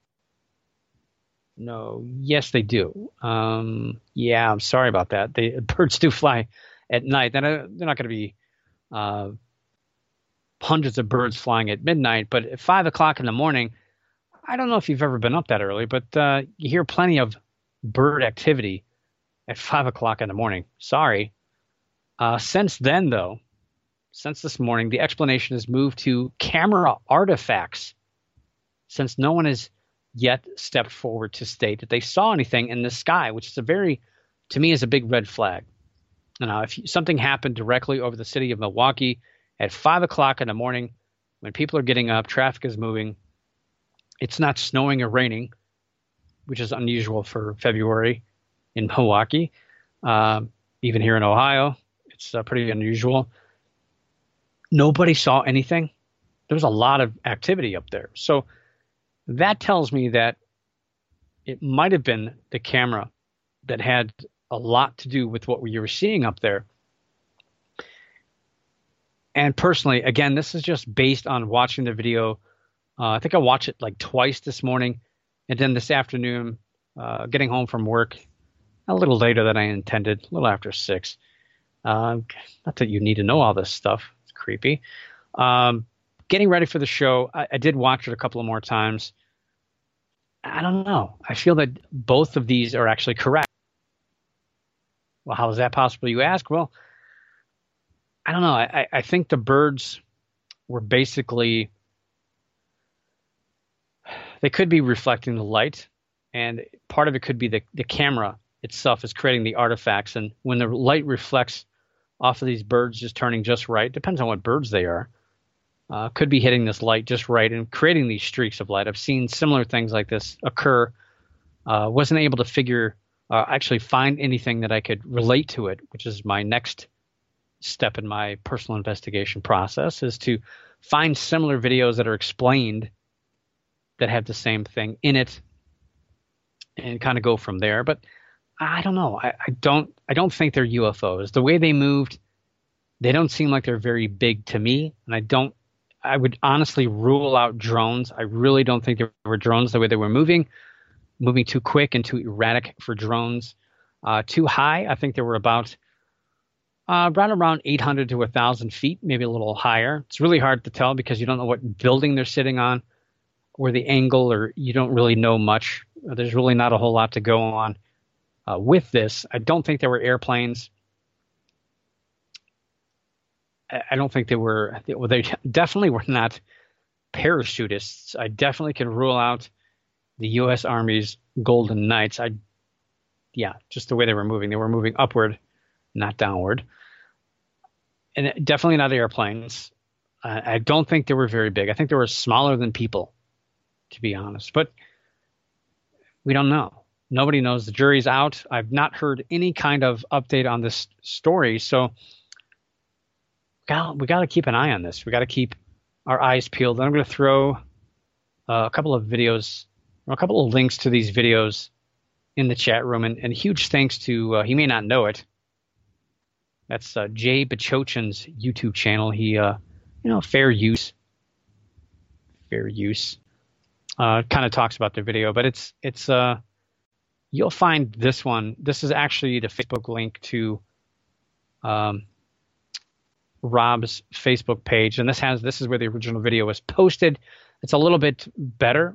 No, yes, they do. Um, yeah, I'm sorry about that. They, birds do fly at night. They're not, they're not going to be uh, hundreds of birds flying at midnight, but at five o'clock in the morning, I don't know if you've ever been up that early, but uh, you hear plenty of bird activity at five o'clock in the morning. Sorry. Uh, since then, though, since this morning, the explanation has moved to camera artifacts, since no one has yet stepped forward to state that they saw anything in the sky, which is a very, to me, is a big red flag. Now, if something happened directly over the city of Milwaukee at five o'clock in the morning, when people are getting up, traffic is moving, it's not snowing or raining, which is unusual for February in Milwaukee. Uh, even here in Ohio, it's uh, pretty unusual. Nobody saw anything. There was a lot of activity up there. So that tells me that it might have been the camera that had a lot to do with what we were seeing up there. And personally, again, this is just based on watching the video. Uh, I think I watched it like twice this morning. And then this afternoon, uh, getting home from work a little later than I intended, a little after six. Uh, not that you need to know all this stuff. It's creepy. Um, getting ready for the show, I, I did watch it a couple of more times. I don't know. I feel that both of these are actually correct. Well, how is that possible, you ask? Well, I don't know. I, I think the birds were basically, they could be reflecting the light, and part of it could be the, the camera itself is creating the artifacts. And when the light reflects off of these birds just turning just right, depends on what birds they are, uh, could be hitting this light just right and creating these streaks of light. I've seen similar things like this occur. Uh, wasn't able to figure, uh, actually find anything that I could relate to it, which is my next step in my personal investigation process, is to find similar videos that are explained that have the same thing in it and kind of go from there. But I don't know. I, I don't I don't think they're U F Os. The way they moved, they don't seem like they're very big to me. And I don't I would honestly rule out drones. I really don't think they were drones the way they were moving, moving too quick and too erratic for drones. Uh, too high. I think they were about uh, right around eight hundred to one thousand feet, maybe a little higher. It's really hard to tell because you don't know what building they're sitting on or the angle, or you don't really know much. There's really not a whole lot to go on uh, with this. I don't think there were airplanes. I don't think they were, well, they definitely were not parachutists. I definitely can rule out the U S Army's Golden Knights. I, yeah, just the way they were moving. They were moving upward, not downward. And definitely not airplanes. Uh, I don't think they were very big. I think they were smaller than people, to be honest. But we don't know. Nobody knows. The jury's out. I've not heard any kind of update on this story. So we got to keep an eye on this. We got to keep our eyes peeled. And I'm going to throw uh, a couple of videos, or a couple of links to these videos in the chat room. And, and huge thanks to, uh, he may not know it, that's uh, Jay Bachochin's YouTube channel. He, uh, you know, fair use, fair use, uh, kind of talks about the video. But it's, it's, uh, you'll find this one. This is actually the Facebook link to um, Rob's Facebook page, and this has this is where the original video was posted. It's a little bit better,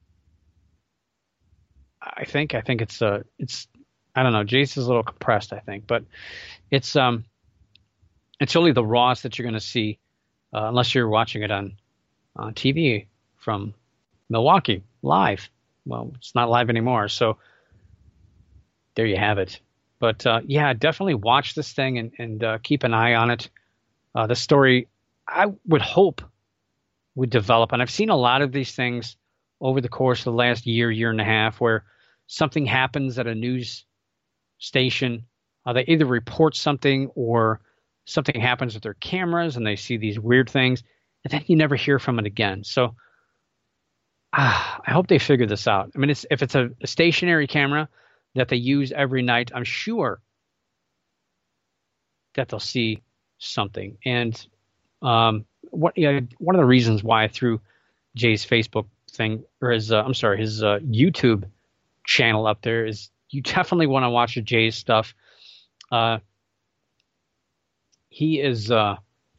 I think. I think it's uh it's I don't know. Jason's a little compressed, I think, but it's um it's only the rawest that you're going to see, uh, unless you're watching it on on T V from Milwaukee live. Well, it's not live anymore, so there you have it. But uh, yeah, definitely watch this thing and and uh, keep an eye on it. Uh, the story, I would hope, would develop. And I've seen a lot of these things over the course of the last year, year and a half, where something happens at a news station. Uh, they either report something or something happens with their cameras and they see these weird things, and then you never hear from it again. So ah, I hope they figure this out. I mean, it's, if it's a, a stationary camera that they use every night, I'm sure that they'll see something. And um, what you know, one of the reasons why I threw Jay's Facebook thing, or his, uh, I'm sorry, his uh, YouTube channel up there, is you definitely want to watch Jay's stuff. Uh, he is uh,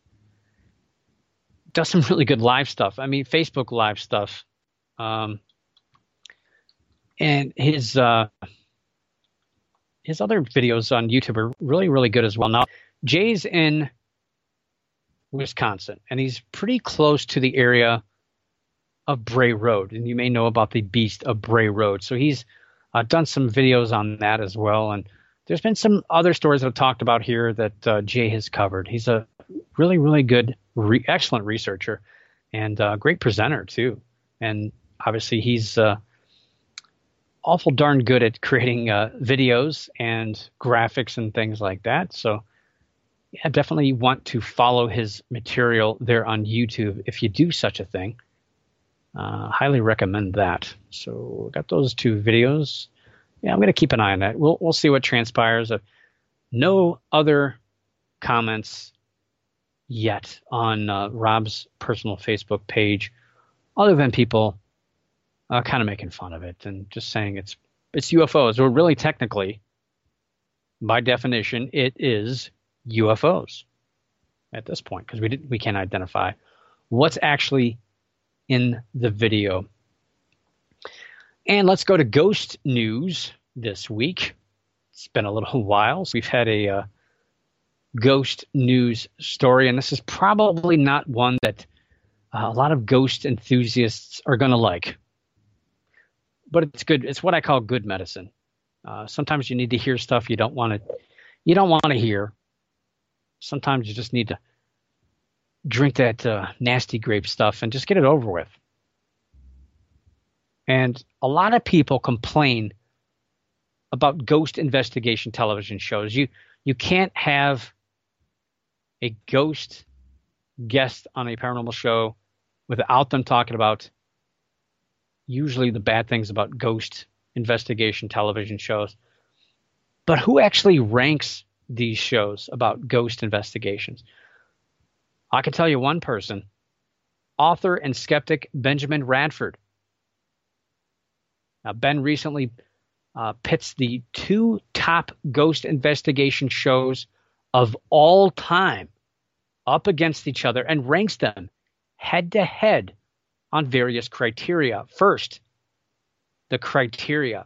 does some really good live stuff. I mean, Facebook live stuff, um, and his uh, his other videos on YouTube are really, really good as well. Now, Jay's in Wisconsin, and he's pretty close to the area of Bray Road, and you may know about the Beast of Bray Road. So he's uh, done some videos on that as well, and there's been some other stories I've talked about here that uh, Jay has covered. He's a really, really good, re- excellent researcher, and uh, great presenter too. And obviously, he's uh, awful darn good at creating uh, videos and graphics and things like that. So, yeah, definitely want to follow his material there on YouTube if you do such a thing. Uh, highly recommend that. So, got those two videos. Yeah, I'm going to keep an eye on that. We'll we'll see what transpires. Uh, no other comments yet on uh, Rob's personal Facebook page, other than people uh, kind of making fun of it and just saying it's it's U F Os. Or really, technically, by definition, it is U F Os at this point, because we didn't we can't identify what's actually in the video. And let's go to ghost news this week. It's been a little while. So we've had a uh, ghost news story, and this is probably not one that uh, a lot of ghost enthusiasts are going to like. But it's good. It's what I call good medicine. Uh, sometimes you need to hear stuff you don't want to. You don't want to hear. Sometimes you just need to drink that uh, nasty grape stuff and just get it over with. And a lot of people complain about ghost investigation television shows. You you can't have a ghost guest on a paranormal show without them talking about usually the bad things about ghost investigation television shows. But who actually ranks these shows about ghost investigations? I can tell you one person, author and skeptic Benjamin Radford. Now, Ben recently uh, pits the two top ghost investigation shows of all time up against each other and ranks them head to head on various criteria. First, the criteria.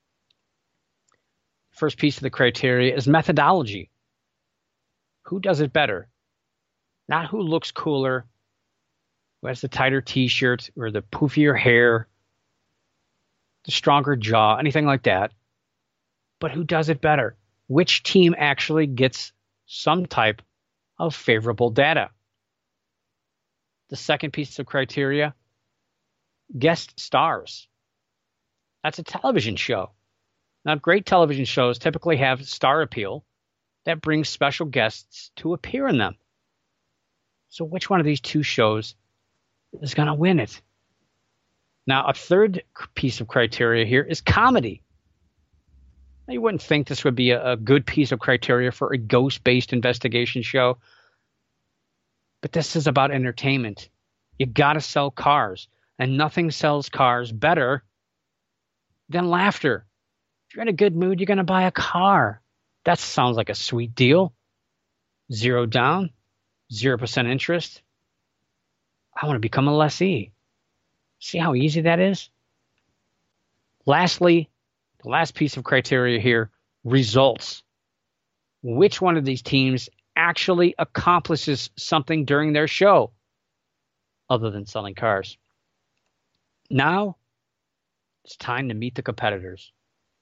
First piece of the criteria is methodology. Who does it better? Not who looks cooler, who has the tighter t-shirt or the poofier hair, the stronger jaw, anything like that. But who does it better? Which team actually gets some type of favorable data? The second piece of criteria, guest stars. That's a television show. Now, great television shows typically have star appeal that brings special guests to appear in them. So which one of these two shows is going to win it? Now, a third piece of criteria here is comedy. Now, you wouldn't think this would be a, a good piece of criteria for a ghost-based investigation show, but this is about entertainment. You got to sell cars, and nothing sells cars better than laughter. If you're in a good mood, you're going to buy a car. That sounds like a sweet deal. Zero down, zero percent interest. I want to become a lessee. See how easy that is? Lastly, the last piece of criteria here, results. Which one of these teams actually accomplishes something during their show other than selling cars? Now, it's time to meet the competitors.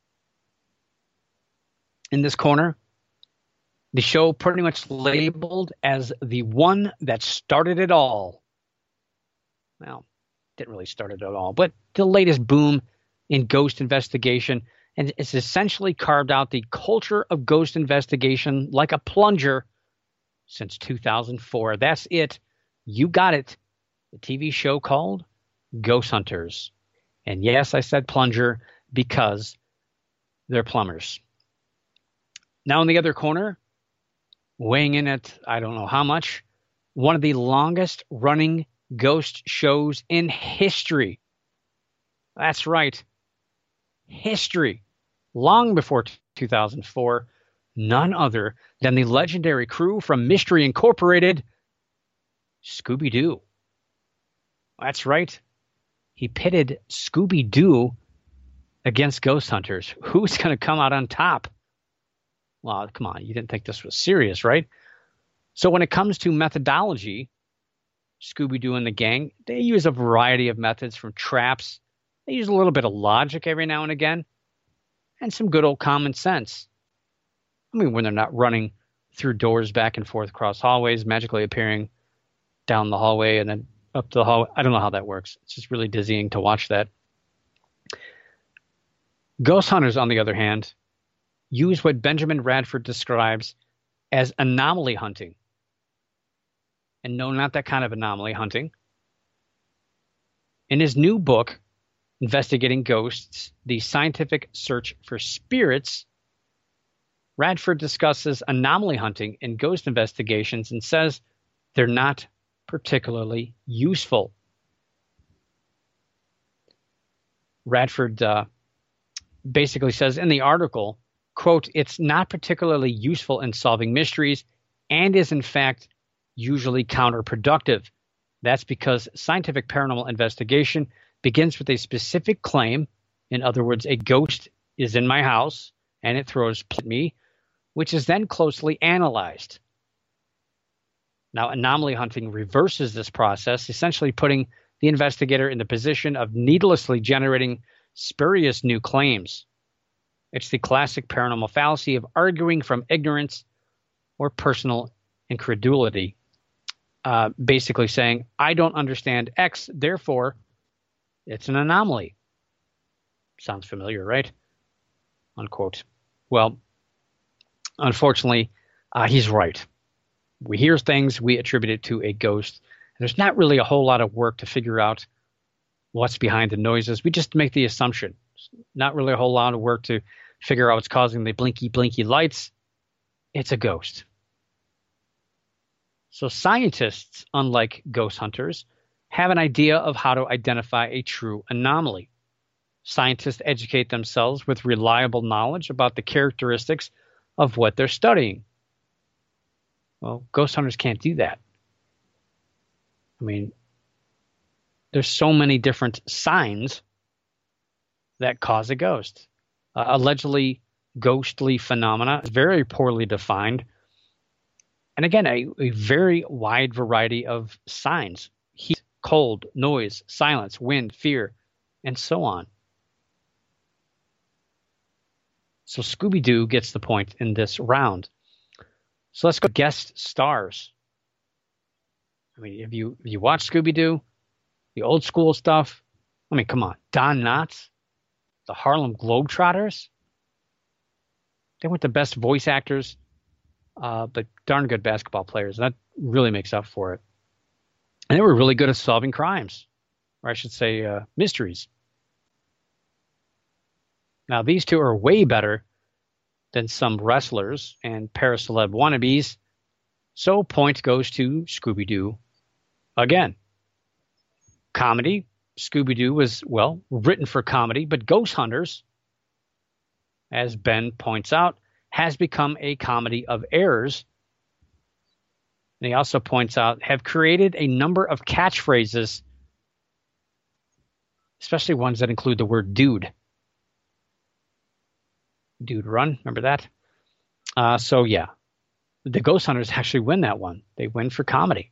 In this corner, the show pretty much labeled as the one that started it all. Well, didn't really start it at all, but the latest boom in ghost investigation, and it's essentially carved out the culture of ghost investigation like a plunger since two thousand four. That's it. You got it. The T V show called Ghost Hunters. And yes, I said plunger because they're plumbers. Now in the other corner, weighing in at I don't know how much, one of the longest running ghost shows in history. That's right. History. Long before two thousand four, none other than the legendary crew from Mystery Incorporated, Scooby-Doo. That's right. He pitted Scooby-Doo against Ghost Hunters. Who's going to come out on top? Well, come on, you didn't think this was serious, right? So when it comes to methodology, Scooby-Doo and the gang, they use a variety of methods from traps. They use a little bit of logic every now and again, and some good old common sense. I mean, when they're not running through doors back and forth across hallways, magically appearing down the hallway and then up the hallway. I don't know how that works. It's just really dizzying to watch that. Ghost hunters, on the other hand, use what Benjamin Radford describes as anomaly hunting. And no, not that kind of anomaly hunting. In his new book, Investigating Ghosts, The Scientific Search for Spirits, Radford discusses anomaly hunting in ghost investigations and says they're not particularly useful. Radford uh, basically says in the article, quote, it's not particularly useful in solving mysteries and is in fact usually counterproductive. That's because scientific paranormal investigation begins with a specific claim. In other words, a ghost is in my house and it throws at me, which is then closely analyzed. Now, anomaly hunting reverses this process, essentially putting the investigator in the position of needlessly generating spurious new claims. It's the classic paranormal fallacy of arguing from ignorance or personal incredulity. Uh, basically saying, I don't understand X, therefore it's an anomaly. Sounds familiar, right? Unquote. Well, unfortunately, uh, he's right. We hear things, we attribute it to a ghost. There's not really a whole lot of work to figure out what's behind the noises. We just make the assumption. Not really a whole lot of work to figure out what's causing the blinky, blinky lights. It's a ghost. So scientists, unlike ghost hunters, have an idea of how to identify a true anomaly. Scientists educate themselves with reliable knowledge about the characteristics of what they're studying. Well, ghost hunters can't do that. I mean, there's so many different signs that cause a ghost. Uh, allegedly ghostly phenomena is very poorly defined. And again, a, a very wide variety of signs: heat, cold, noise, silence, wind, fear, and so on. So Scooby-Doo gets the point in this round. So let's go guest stars. I mean, if you if you watch Scooby-Doo, the old school stuff, I mean, come on. Don Knotts, the Harlem Globetrotters, they weren't the best voice actors, uh, but darn good basketball players. And that really makes up for it. And they were really good at solving crimes, or I should say uh, mysteries. Now, these two are way better than some wrestlers and paraceleb wannabes, so point goes to Scooby-Doo again. Comedy, Scooby-Doo was, well, written for comedy, but Ghost Hunters, as Ben points out, has become a comedy of errors. And he also points out, have created a number of catchphrases, especially ones that include the word dude. Dude run, remember that? Uh, so yeah, the Ghost Hunters actually win that one. They win for comedy.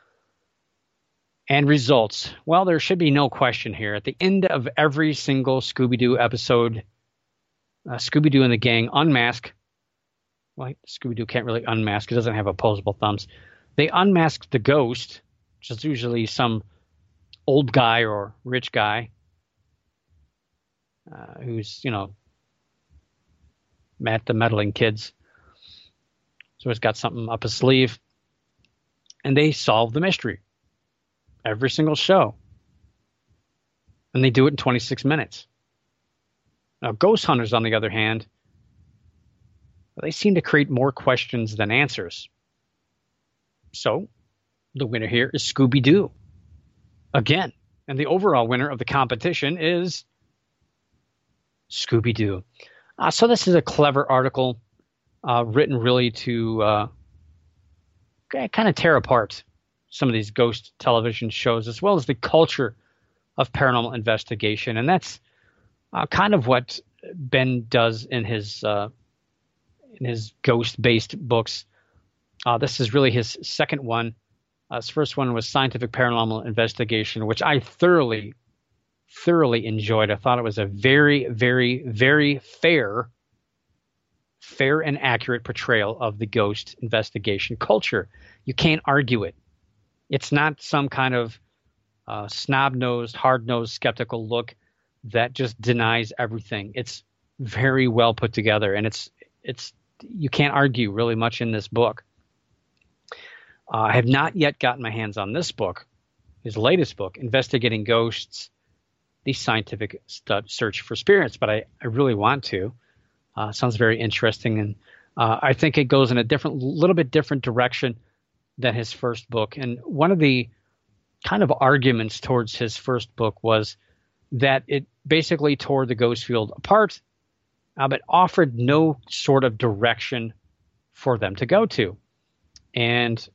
And results. Well, there should be no question here. At the end of every single Scooby-Doo episode, uh, Scooby-Doo and the gang unmask. Well, Scooby-Doo can't really unmask. It doesn't have opposable thumbs. They unmask the ghost, which is usually some old guy or rich guy uh, who's, you know, Matt the meddling kids. So he's got something up his sleeve. And they solve the mystery. Every single show. And they do it in twenty-six minutes. Now, Ghost Hunters, on the other hand, they seem to create more questions than answers. So, the winner here is Scooby-Doo. Again. And the overall winner of the competition is Scooby-Doo. Uh, so this is a clever article uh, written really to uh, kind of tear apart some of these ghost television shows, as well as the culture of paranormal investigation. And that's uh, kind of what Ben does in his uh, in his ghost-based books. Uh, this is really his second one. Uh, his first one was Scientific Paranormal Investigation, which I thoroughly, thoroughly enjoyed. I thought it was a very, very, very fair, fair and accurate portrayal of the ghost investigation culture. You can't argue it. It's not some kind of uh, snob-nosed, hard-nosed, skeptical look that just denies everything. It's very well put together, and it's it's you can't argue really much in this book. Uh, I have not yet gotten my hands on this book, his latest book, Investigating Ghosts, the Scientific Stud Search for Spirits, but I, I really want to. Uh, sounds very interesting, and uh, I think it goes in a different, little bit different direction than his first book. And one of the kind of arguments towards his first book was that it basically tore the ghost field apart, uh, but offered no sort of direction for them to go to. And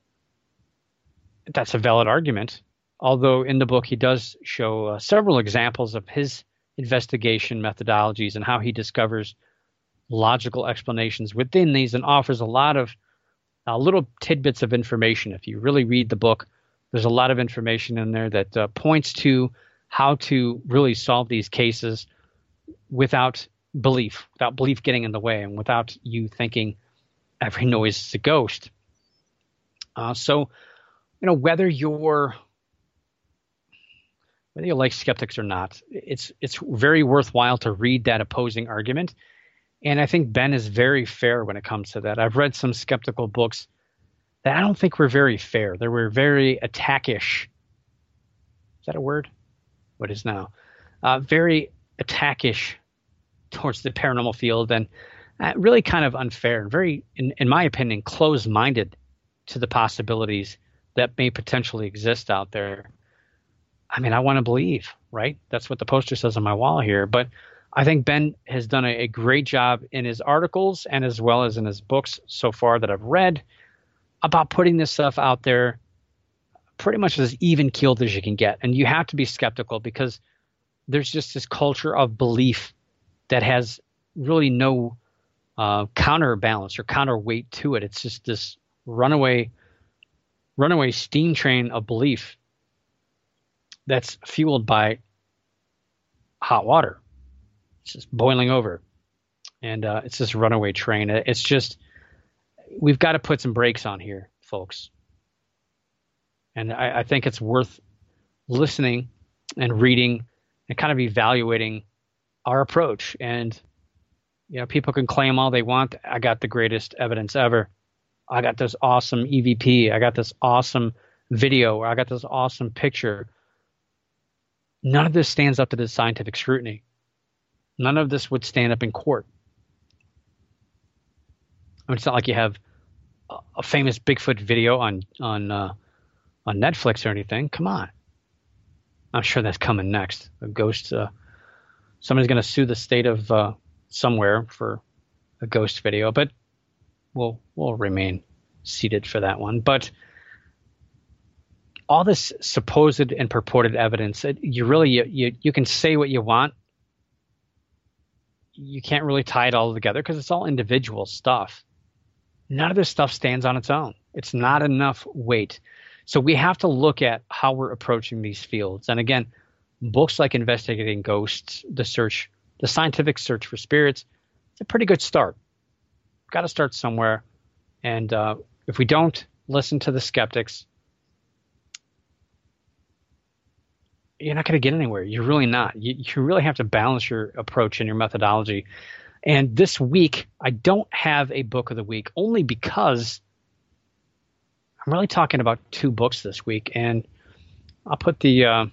that's a valid argument, although in the book he does show uh, several examples of his investigation methodologies and how he discovers logical explanations within these, and offers a lot of uh, little tidbits of information. If you really read the book, there's a lot of information in there that uh, points to how to really solve these cases without belief, without belief getting in the way, and without you thinking every noise is a ghost. Uh, so, you know, whether you're whether you like skeptics or not, it's it's very worthwhile to read that opposing argument. And I think Ben is very fair when it comes to that. I've read some skeptical books that I don't think were very fair. They were very attackish. Is that a word? What is now? Uh, very attackish towards the paranormal field, and uh, really kind of unfair and very, in, in my opinion, closed-minded to the possibilities that may potentially exist out there. I mean, I want to believe, right? That's what the poster says on my wall here. But I think Ben has done a, a great job in his articles and as well as in his books so far that I've read about putting this stuff out there pretty much as even-keeled as you can get. And you have to be skeptical because there's just this culture of belief that has really no uh, counterbalance or counterweight to it. It's just this runaway runaway steam train of belief that's fueled by hot water. It's just boiling over. And uh, it's this runaway train. It's just, we've got to put some brakes on here, folks. And I, I think it's worth listening and reading and kind of evaluating our approach. And, you know, people can claim all they want. I got the greatest evidence ever. I got this awesome E V P. I got this awesome video. Or I got this awesome picture. None of this stands up to the scientific scrutiny. None of this would stand up in court. I mean, it's not like you have a, a famous Bigfoot video on on uh, on Netflix or anything. Come on. I'm sure that's coming next. A ghost. Uh, somebody's going to sue the state of uh, somewhere for a ghost video, but we'll we'll remain seated for that one. But all this supposed and purported evidence, you really you, you you can say what you want. You can't really tie it all together because it's all individual stuff. None of this stuff stands on its own. It's not enough weight. So we have to look at how we're approaching these fields. And again, books like Investigating Ghosts, the search, the scientific search for spirits, it's a pretty good start. We've got to start somewhere. And uh, if we don't listen to the skeptics, you're not going to get anywhere. You're really not. You, you really have to balance your approach and your methodology. And this week, I don't have a book of the week, only because I'm really talking about two books this week. And I'll put the uh,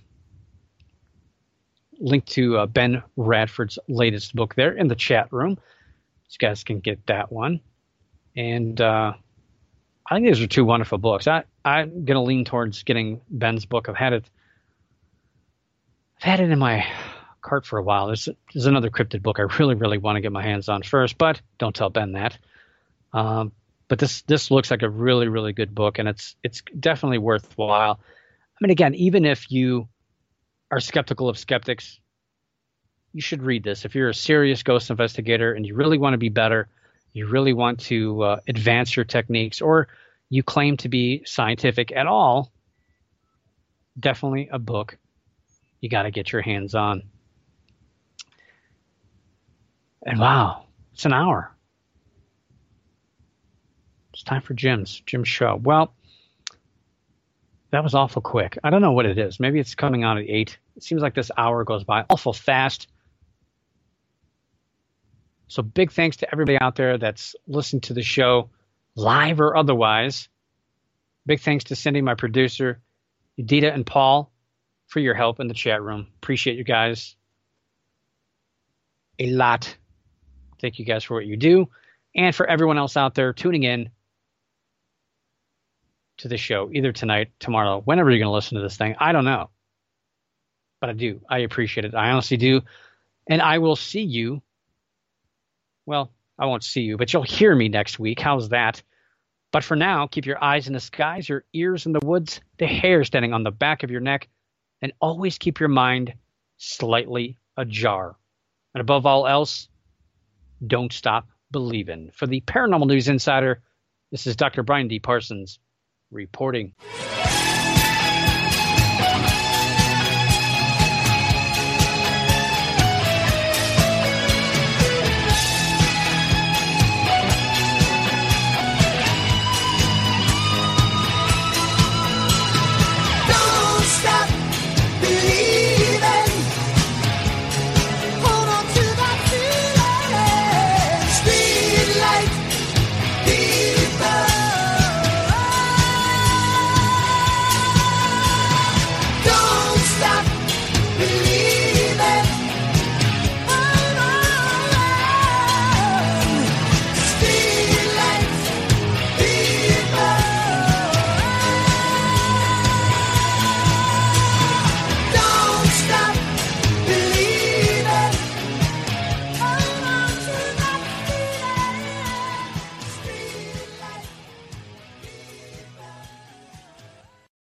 link to uh, Ben Radford's latest book there in the chat room. You guys can get that one. And uh, I think these are two wonderful books. I, I'm going to lean towards getting Ben's book. I've had it I've had it in my cart for a while. There's, there's another cryptid book I really, really want to get my hands on first, but don't tell Ben that. Um, but this this looks like a really, really good book, and it's it's definitely worthwhile. I mean, again, even if you are skeptical of skeptics, you should read this. If you're a serious ghost investigator and you really want to be better you really want to uh, advance your techniques, or you claim to be scientific at all, definitely a book you got to get your hands on. And wow, it's an hour. It's time for Jim's, Jim's show. Well, that was awful quick. I don't know what it is. Maybe it's coming on at eight. It seems like this hour goes by awful fast. So big thanks to everybody out there that's listened to the show, live or otherwise. Big thanks to Cindy, my producer, Edita and Paul, for your help in the chat room. Appreciate you guys a lot. Thank you guys for what you do. And for everyone else out there tuning in to the show, either tonight, tomorrow, whenever you're going to listen to this thing. I don't know. But I do. I appreciate it. I honestly do. And I will see you. Well, I won't see you, but you'll hear me next week. How's that? But for now, keep your eyes in the skies, your ears in the woods, the hair standing on the back of your neck, and always keep your mind slightly ajar. And above all else, don't stop believing. For the Paranormal News Insider, this is Doctor Brian D. Parsons reporting.